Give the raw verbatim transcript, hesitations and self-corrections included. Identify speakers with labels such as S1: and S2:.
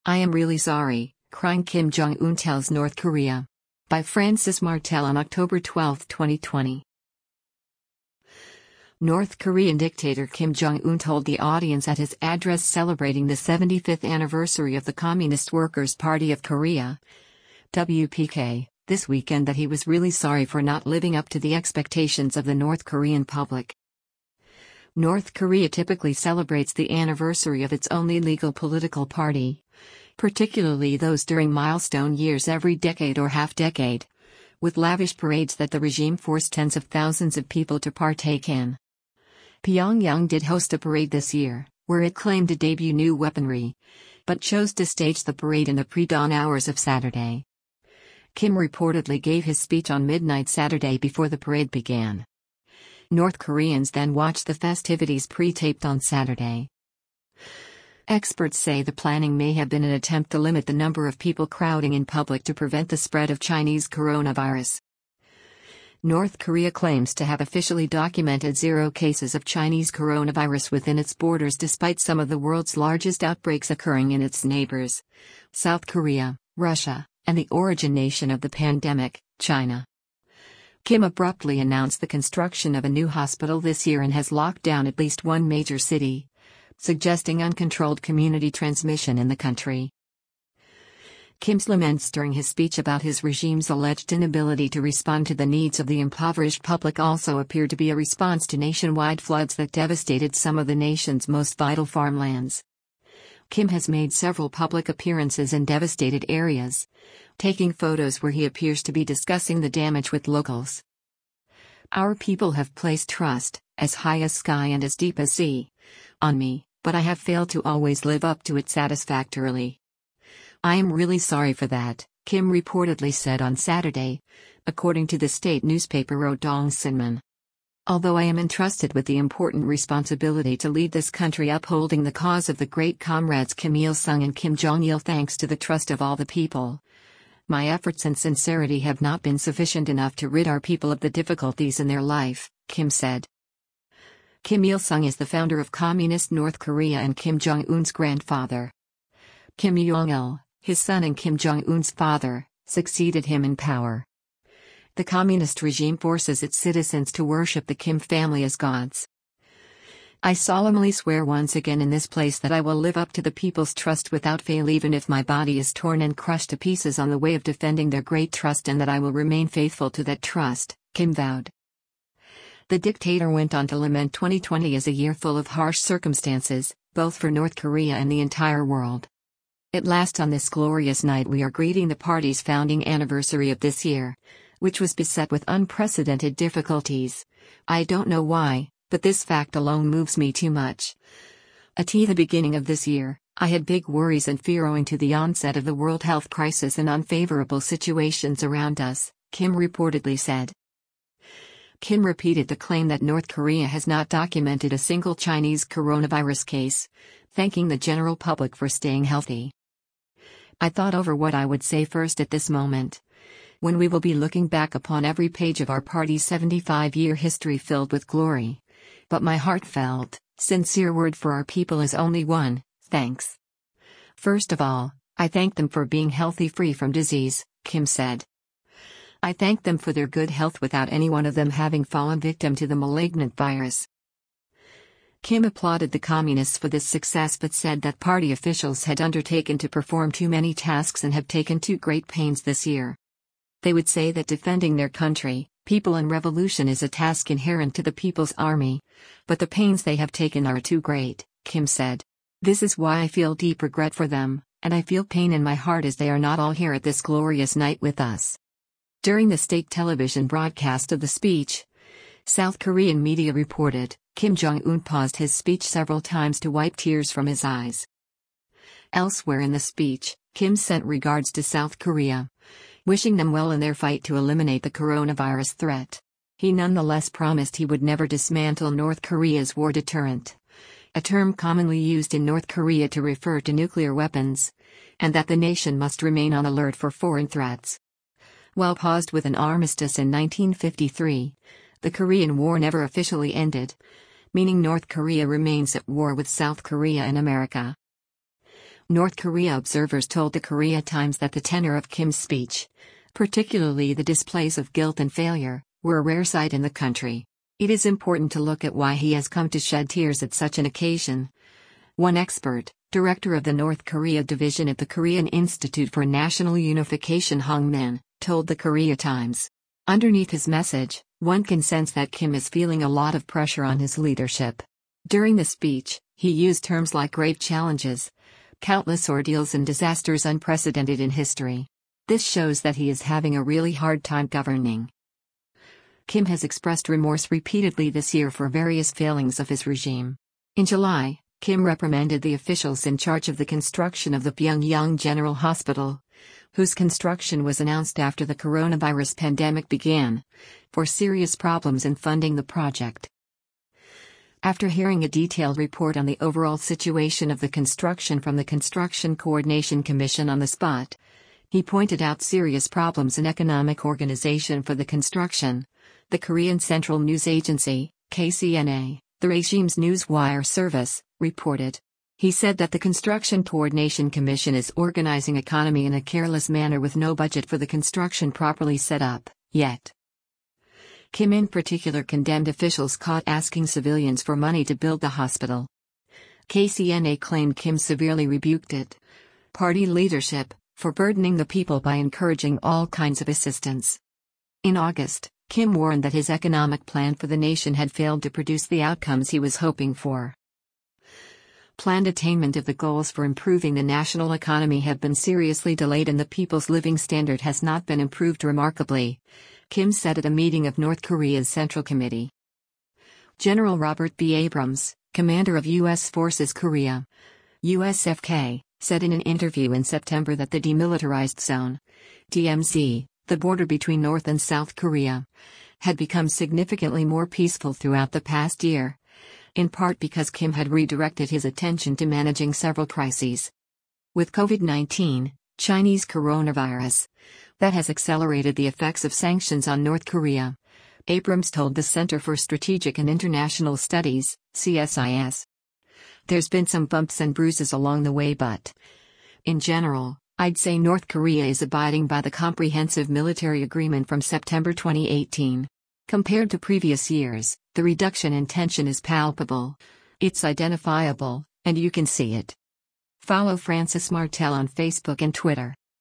S1: I am really sorry, crying Kim Jong-un tells North Korea. By Francis Martel on October twelfth, twenty twenty. North Korean dictator Kim Jong-un told the audience at his address celebrating the seventy-fifth anniversary of the Communist Workers' Party of Korea, W P K, this weekend that he was really sorry for not living up to the expectations of the North Korean public. North Korea typically celebrates the anniversary of its only legal political party, particularly those during milestone years every decade or half-decade, with lavish parades that the regime forced tens of thousands of people to partake in. Pyongyang did host a parade this year, where it claimed to debut new weaponry, but chose to stage the parade in the pre-dawn hours of Saturday. Kim reportedly gave his speech on midnight Saturday before the parade began. North Koreans then watched the festivities pre-taped on Saturday. Experts say the planning may have been an attempt to limit the number of people crowding in public to prevent the spread of Chinese coronavirus. North Korea claims to have officially documented zero cases of Chinese coronavirus within its borders despite some of the world's largest outbreaks occurring in its neighbors, South Korea, Russia, and the origin nation of the pandemic, China. Kim abruptly announced the construction of a new hospital this year and has locked down at least one major city, suggesting uncontrolled community transmission in the country. Kim's laments during his speech about his regime's alleged inability to respond to the needs of the impoverished public also appear to be a response to nationwide floods that devastated some of the nation's most vital farmlands. Kim has made several public appearances in devastated areas, taking photos where he appears to be discussing the damage with locals. Our people have placed trust, as high as sky and as deep as sea, on me, but I have failed to always live up to it satisfactorily. I am really sorry for that, Kim reportedly said on Saturday, according to the state newspaper Rodong Sinmun. Although I am entrusted with the important responsibility to lead this country upholding the cause of the great comrades Kim Il-sung and Kim Jong-il thanks to the trust of all the people, my efforts and sincerity have not been sufficient enough to rid our people of the difficulties in their life, Kim said. Kim Il-sung is the founder of Communist North Korea and Kim Jong-un's grandfather. Kim Jong-il, his son and Kim Jong-un's father, succeeded him in power. The communist regime forces its citizens to worship the Kim family as gods. I solemnly swear once again in this place that I will live up to the people's trust without fail even if my body is torn and crushed to pieces on the way of defending their great trust, and that I will remain faithful to that trust, Kim vowed. The dictator went on to lament twenty twenty as a year full of harsh circumstances, both for North Korea and the entire world. At last on this glorious night we are greeting the party's founding anniversary of this year, which was beset with unprecedented difficulties. I don't know why, but this fact alone moves me too much. At the beginning of this year, I had big worries and fear owing to the onset of the world health crisis and unfavorable situations around us, Kim reportedly said. Kim repeated the claim that North Korea has not documented a single Chinese coronavirus case, thanking the general public for staying healthy. I thought over what I would say first at this moment, when we will be looking back upon every page of our party's seventy-five-year history filled with glory. But my heartfelt, sincere word for our people is only one: thanks. First of all, I thank them for being healthy, free from disease, Kim said. I thank them for their good health without any one of them having fallen victim to the malignant virus. Kim applauded the communists for this success but said that party officials had undertaken to perform too many tasks and have taken too great pains this year. They would say that defending their country, people and revolution is a task inherent to the People's Army, but the pains they have taken are too great, Kim said. This is why I feel deep regret for them, and I feel pain in my heart as they are not all here at this glorious night with us. During the state television broadcast of the speech, South Korean media reported, Kim Jong-un paused his speech several times to wipe tears from his eyes. Elsewhere in the speech, Kim sent regards to South Korea, wishing them well in their fight to eliminate the coronavirus threat. He nonetheless promised he would never dismantle North Korea's war deterrent, a term commonly used in North Korea to refer to nuclear weapons, and that the nation must remain on alert for foreign threats. While paused with an armistice in nineteen fifty-three, the Korean War never officially ended, meaning North Korea remains at war with South Korea and America. North Korea observers told the Korea Times that the tenor of Kim's speech, particularly the displays of guilt and failure, were a rare sight in the country. It is important to look at why he has come to shed tears at such an occasion. One expert, director of the North Korea division at the Korean Institute for National Unification Hong Min, told the Korea Times. Underneath his message, one can sense that Kim is feeling a lot of pressure on his leadership. During the speech, he used terms like grave challenges, countless ordeals and disasters unprecedented in history. This shows that he is having a really hard time governing. Kim has expressed remorse repeatedly this year for various failings of his regime. In July, Kim reprimanded the officials in charge of the construction of the Pyongyang General Hospital, whose construction was announced after the coronavirus pandemic began, for serious problems in funding the project. After hearing a detailed report on the overall situation of the construction from the Construction Coordination Commission on the spot, he pointed out serious problems in economic organization for the construction. The Korean Central News Agency, K C N A, the regime's news wire service, reported. He said that the Construction Coordination Commission is organizing economy in a careless manner with no budget for the construction properly set up, yet. Kim in particular condemned officials caught asking civilians for money to build the hospital. K C N A claimed Kim severely rebuked it, party leadership, for burdening the people by encouraging all kinds of assistance. In August, Kim warned that his economic plan for the nation had failed to produce the outcomes he was hoping for. Planned attainment of the goals for improving the national economy have been seriously delayed and the people's living standard has not been improved remarkably, Kim said at a meeting of North Korea's Central Committee. General Robert B. Abrams, commander of U S Forces Korea, U S F K, said in an interview in September that the Demilitarized Zone, D M Z, the border between North and South Korea, had become significantly more peaceful throughout the past year, in part because Kim had redirected his attention to managing several crises. With COVID nineteen, Chinese coronavirus, that has accelerated the effects of sanctions on North Korea, Abrams told the Center for Strategic and International Studies, C S I S. There's been some bumps and bruises along the way, but, in general, I'd say North Korea is abiding by the comprehensive military agreement from September twenty eighteen. Compared to previous years, the reduction in tension is palpable. It's identifiable, and you can see it. Follow Francis Martel on Facebook and Twitter.